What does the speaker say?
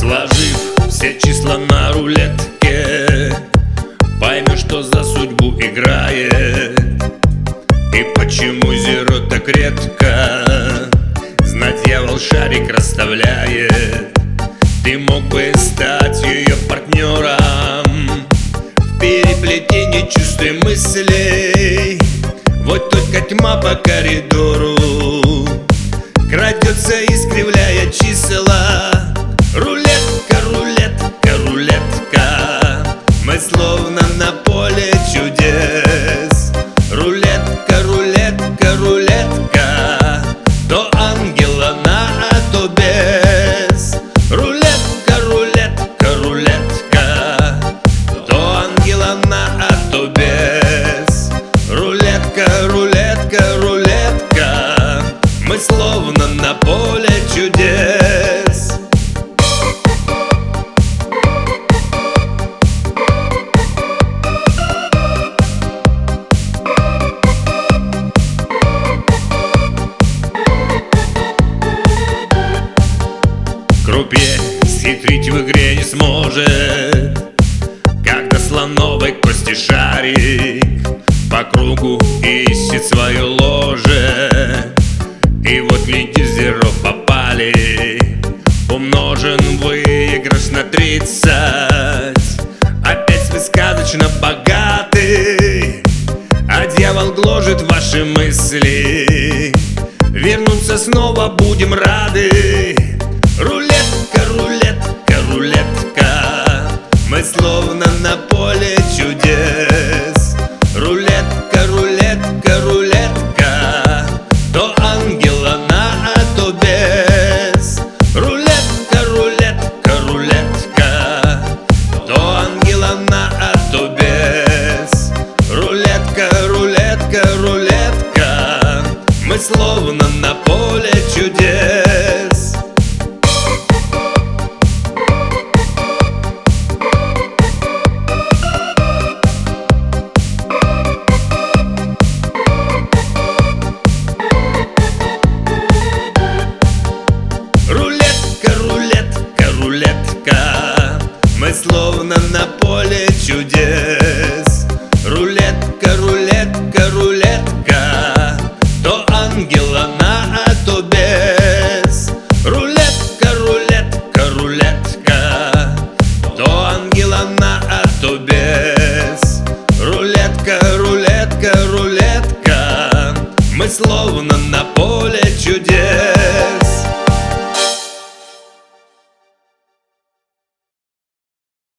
Сложив все числа на рулетке, поймешь, что за судьбу играет. И почему зеро так редко знать дьявол шарик расставляет. Ты мог бы стать ее партнером в переплетении чувств и мыслей. Вот только тьма по коридору крадется, искривляя числа. Рулетка, рулетка, рулетка, мы словно на поле чудес. Рулетка, рулетка, рулетка, то ангел она, а то бес. Рулетка, рулетка, рулетка, то ангел она, а то бес. Рулетка, рулетка, рулетка, мы словно на поле чудес. Крупье схитрить в игре не сможет, когда слоновой кости шарик по кругу ищет свое ложе. И вот лидер зеро попали, умножен выигрыш на 30. Опять вы сказочно богаты, а дьявол гложет ваши мысли. Вернуться снова будем рады. Рулетка, рулетка, рулетка, мы словно на поле чудес. Рулетка, рулетка, рулетка, то ангел она, а то бес. Рулетка, рулетка, рулетка, то ангел она, а то бес. Рулетка, рулетка, рулетка, мы словно на поле чудес. Рулетка, рулетка, рулетка, мы словно на поле чудес. Рулетка, рулетка, рулетка, то ангел она, а то бес. Рулетка, рулетка, рулетка, то ангел она, а то бес. Рулетка, рулетка, рулетка, мы словно на поле чудес.